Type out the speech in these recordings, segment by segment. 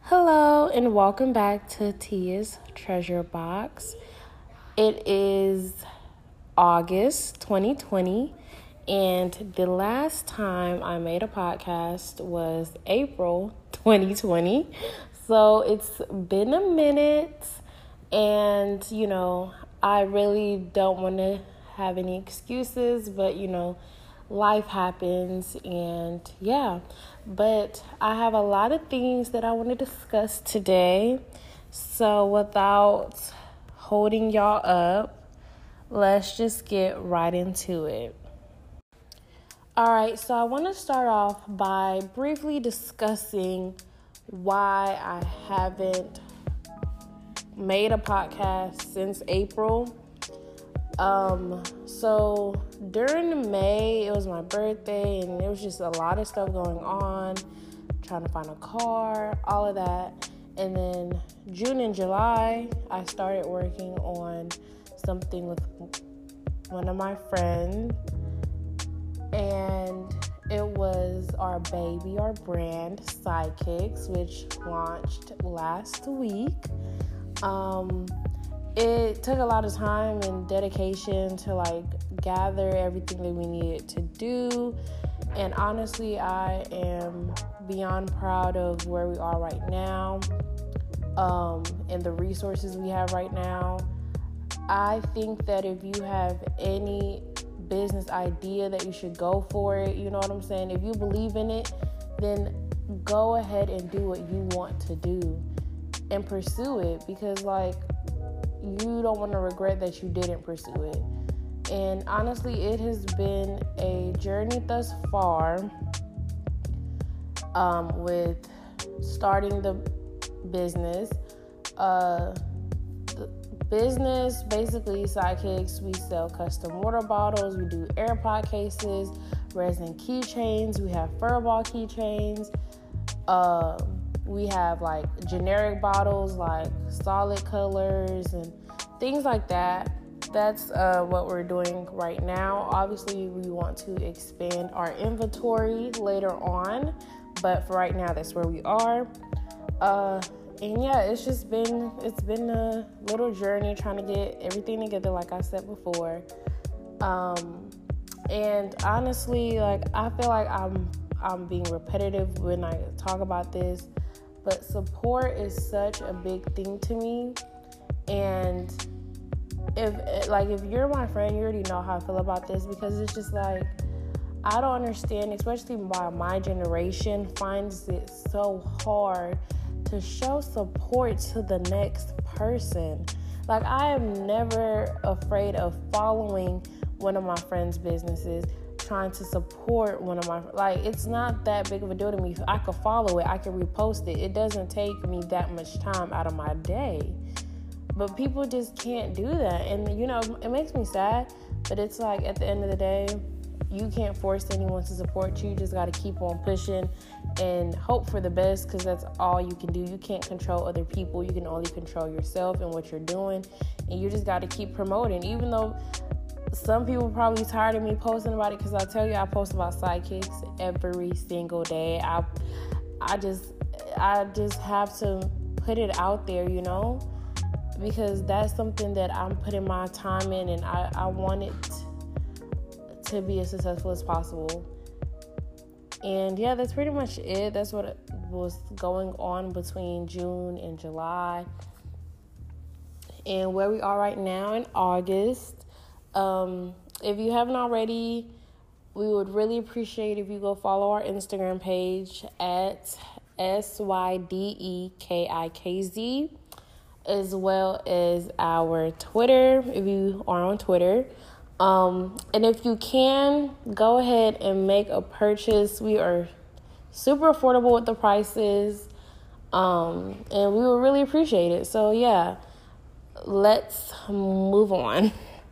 Hello and welcome back to Tia's Treasure Box. It is August 2020 and the last time I made a podcast was April 2020. So it's been a minute and I really don't want to have any excuses, but life happens and but I have a lot of things that I want to discuss today. So without holding y'all up, let's just get right into it. All right, so I want to start off by briefly discussing why I haven't made a podcast since April. So during May, it was my birthday and there was just a lot of stuff going on, trying to find a car, all of that. And then June and July, I started working on something with one of my friends, and it was our brand, Sidekicks, which launched last week. It took a lot of time and dedication to gather everything that we needed to do. And honestly, I am beyond proud of where we are right now, and the resources we have right now. I think that if you have any business idea that you should go for it, you know what I'm saying? If you believe in it, then go ahead and do what you want to do and pursue it, because you don't want to regret that you didn't pursue it. And honestly, it has been a journey thus far with starting the business. The business, basically, Sidekicks, we sell custom water bottles, we do AirPod cases, resin keychains, we have furball keychains, we have generic bottles like solid colors and things like that. That's what we're doing right now. Obviously, we want to expand our inventory later on, but for right now, that's where we are. And it's been a little journey trying to get everything together, like I said before. And honestly, I feel like I'm being repetitive when I talk about this, but support is such a big thing to me. And if you're my friend, you already know how I feel about this, because it's just I don't understand, especially why my generation finds it so hard to show support to the next person. I am never afraid of following one of my friends' businesses, trying to support one of my, it's not that big of a deal to me. If I could follow it, I could repost it. It doesn't take me that much time out of my day. But people just can't do that. And, it makes me sad. But it's at the end of the day, you can't force anyone to support you. You just got to keep on pushing and hope for the best, because that's all you can do. You can't control other people. You can only control yourself and what you're doing. And you just got to keep promoting. Even though some people probably tired of me posting about it, because I tell you, I post about Sidekicks every single day. I just have to put it out there, because that's something that I'm putting my time in, and I want it to be as successful as possible. And that's pretty much it. That's what was going on between June and July, and where we are right now in August. If you haven't already, we would really appreciate if you go follow our Instagram page at SYDEKIKZ, as well as our Twitter, if you are on Twitter. And if you can, go ahead and make a purchase. We are super affordable with the prices, and we will really appreciate it. So let's move on.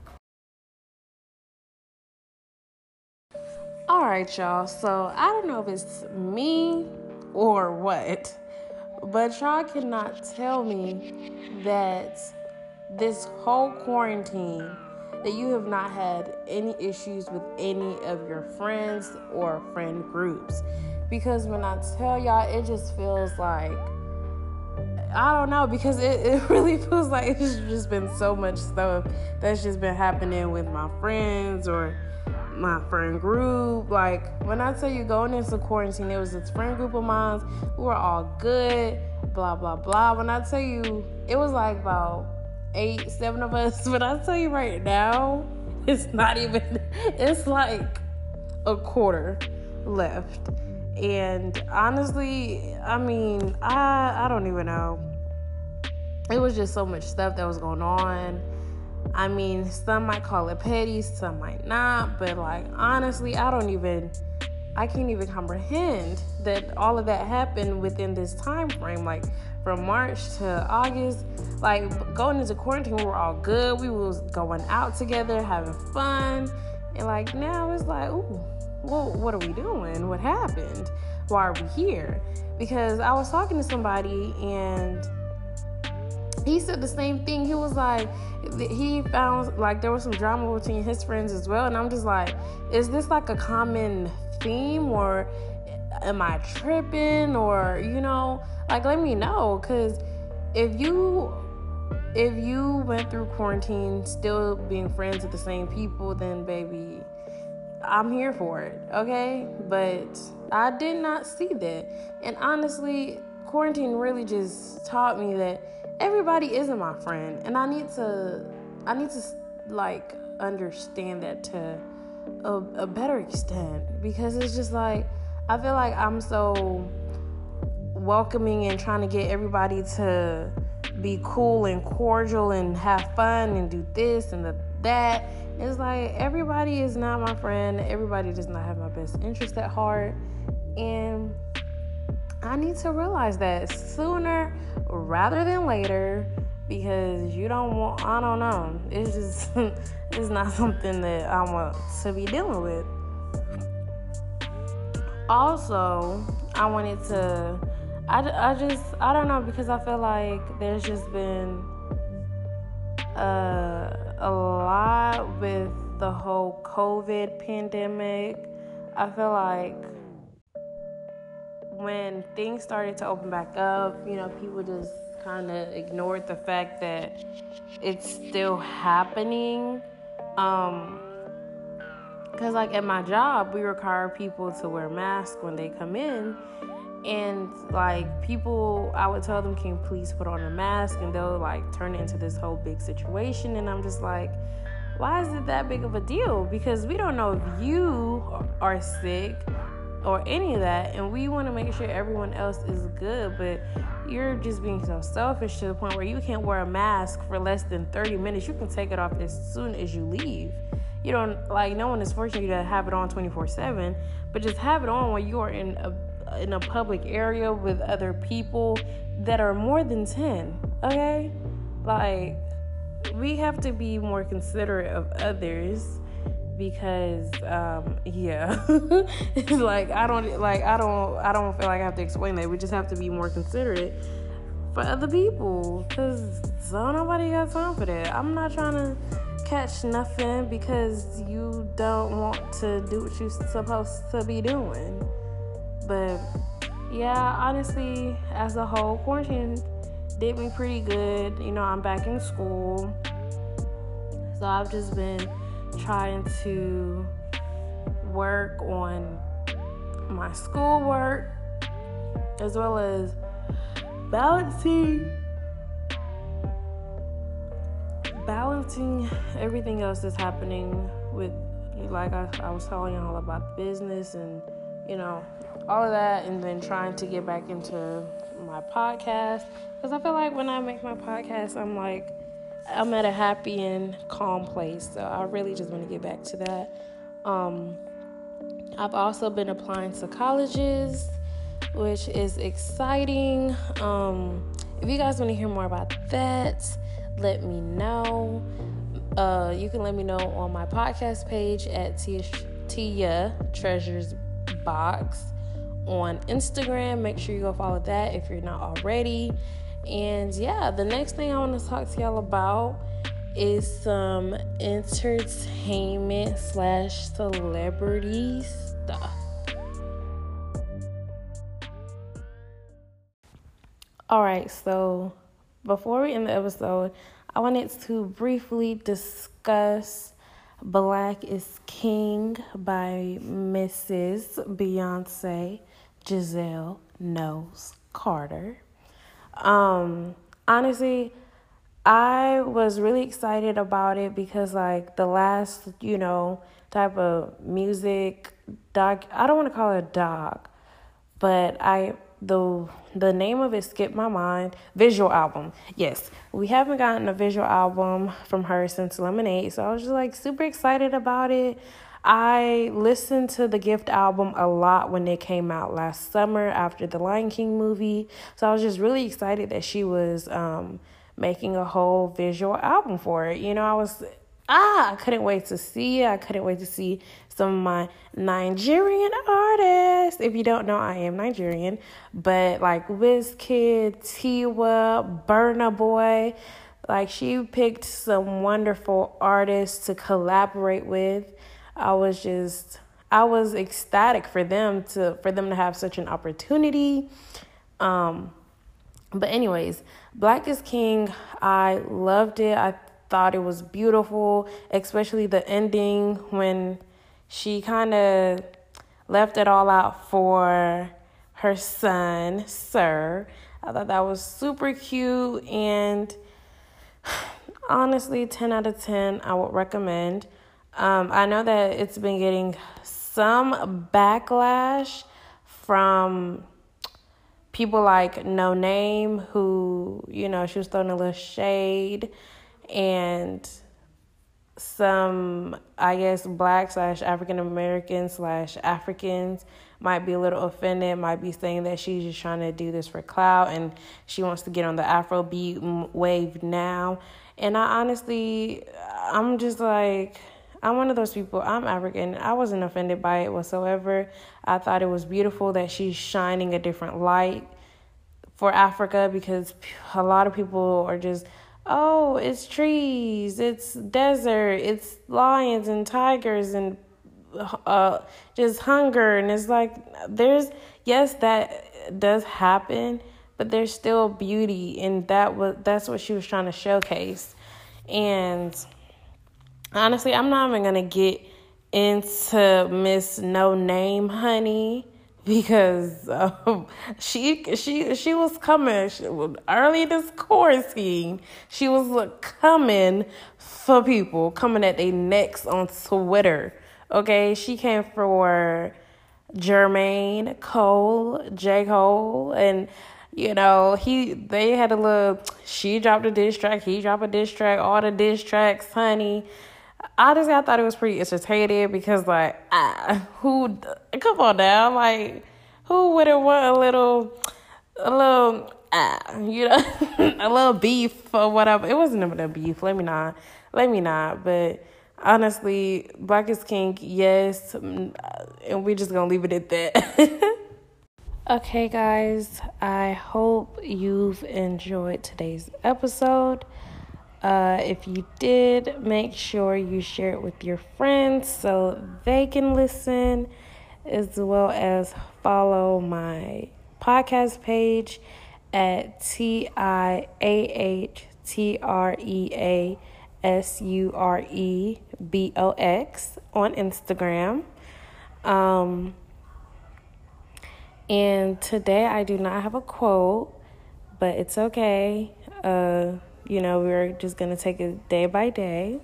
All right, y'all. So I don't know if it's me or what, but y'all cannot tell me that this whole quarantine that you have not had any issues with any of your friends or friend groups. Because when I tell y'all, it just feels like I don't know, because it really feels like it's just been so much stuff that's just been happening with my friends or my friend group. Like, when I tell you going into quarantine, there was this friend group of mine who were all good, blah, blah, blah. When I tell you, it was like about 7 of us. But I tell you right now, it's not even, it's like a quarter left. And honestly, I mean, I don't even know. It was just so much stuff that was going on. I mean, some might call it petty, some might not. But like, honestly, I can't even comprehend that all of that happened within this time frame. Like, from March to August, like, going into quarantine, we were all good. We was going out together, having fun. And like, now it's like, ooh, well, what are we doing? What happened? Why are we here? Because I was talking to somebody and he said the same thing. He was like, he found like there was some drama between his friends as well. And I'm just like, is this like a common theme, or am I tripping? Or, you know, like, let me know. Because if you went through quarantine still being friends with the same people, then baby, I'm here for it, okay? But I did not see that. And honestly, quarantine really just taught me that everybody isn't my friend. And I need to like understand that to a better extent, because it's just like, I feel like I'm so welcoming and trying to get everybody to be cool and cordial and have fun and do this and that. It's like, everybody is not my friend. Everybody does not have my best interest at heart. And I need to realize that sooner rather than later, because I don't know. It's just, it's not something that I want to be dealing with. Also, I wanted to, I don't know, because I feel like there's just been a lot with the whole COVID pandemic. I feel like when things started to open back up, you know, people just kind of ignored the fact that it's still happening. Because like at my job, we require people to wear masks when they come in. And like, people, I would tell them, can you please put on a mask? And they'll like turn it into this whole big situation. And I'm just like, why is it that big of a deal? Because we don't know if you are sick or any of that, and we want to make sure everyone else is good. But you're just being so selfish to the point where you can't wear a mask for less than 30 minutes. You can take it off as soon as you leave. You don't, like, no one is forcing you to have it on 24/7, but just have it on when you are in a public area with other people that are more than 10, okay? Like, we have to be more considerate of others, because yeah. It's like, I don't feel like I have to explain that. We just have to be more considerate for other people, because nobody got time for that. I'm not trying to catch nothing because you don't want to do what you're supposed to be doing. But yeah, honestly, as a whole, quarantine did me pretty good. You know, I'm back in school, so I've just been trying to work on my schoolwork, as well as balancing everything else that's happening with, like I was telling y'all about the business and, you know, all of that, and then trying to get back into my podcast, because I feel like when I make my podcast, I'm at a happy and calm place. So I really just want to get back to that. I've also been applying to colleges, which is exciting. If you guys want to hear more about that, let me know. You can let me know on my podcast page at Tia Treasures Box on Instagram. Make sure you go follow that if you're not already. And yeah, the next thing I want to talk to y'all about is some entertainment / celebrity stuff. All right, so before we end the episode, I wanted to briefly discuss Black is King by Mrs. Beyonce Giselle Knowles Carter. Honestly, I was really excited about it because, like, the last, type of music I don't want to call it a doc, but the name of it skipped my mind. Visual album. Yes, we haven't gotten a visual album from her since Lemonade, so I was just, like, super excited about it. I listened to the Gift album a lot when it came out last summer after the Lion King movie. So I was just really excited that she was making a whole visual album for it. I couldn't wait to see it. I couldn't wait to see some of my Nigerian artists. If you don't know, I am Nigerian. But like Wizkid, Tiwa, Burna Boy, like she picked some wonderful artists to collaborate with. I was ecstatic for them to have such an opportunity. But anyways, Black is King, I loved it. I thought it was beautiful, especially the ending when she kind of left it all out for her son, Sir. I thought that was super cute, and honestly, 10 out of 10, I would recommend. I know that it's been getting some backlash from people like No Name, who, she was throwing a little shade, and some, I guess, Black / African Americans / Africans might be a little offended, might be saying that she's just trying to do this for clout and she wants to get on the Afrobeat wave now. And I'm just like, I'm one of those people. I'm African. I wasn't offended by it whatsoever. I thought it was beautiful that she's shining a different light for Africa, because a lot of people are just, oh, it's trees, it's desert, it's lions and tigers and just hunger. And it's like, yes, that does happen, but there's still beauty, and that's what she was trying to showcase. And honestly, I'm not even gonna get into Miss No Name, honey, because she was coming early this quarantine. She was coming for people, coming at their necks on Twitter. Okay, she came for Jermaine Cole, J. Cole, and they had a little. She dropped a diss track, he dropped a diss track, all the diss tracks, honey. Honestly, I thought it was pretty entertaining because, like, come on now, like, who wouldn't want a little, a little beef or whatever. It wasn't even a beef. Let me not. But honestly, Black is King, yes, and we're just gonna leave it at that. Okay, guys, I hope you've enjoyed today's episode. If you did, make sure you share it with your friends so they can listen, as well as follow my podcast page at TIAHTREASUREBOX on Instagram. And today I do not have a quote, but it's okay. We're just going to take it day by day.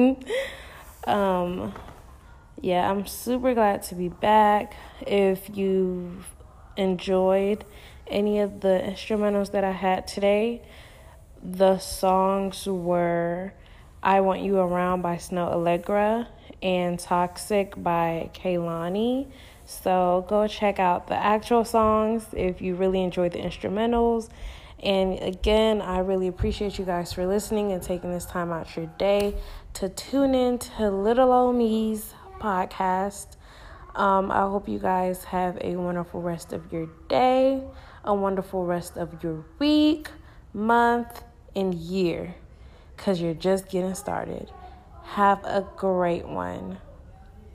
I'm super glad to be back. If you've enjoyed any of the instrumentals that I had today, the songs were I Want You Around by Snow Allegra and Toxic by Kehlani. So go check out the actual songs if you really enjoyed the instrumentals. And again, I really appreciate you guys for listening and taking this time out your day to tune in to Little Old Me's podcast. I hope you guys have a wonderful rest of your day, a wonderful rest of your week, month, and year, because you're just getting started. Have a great one.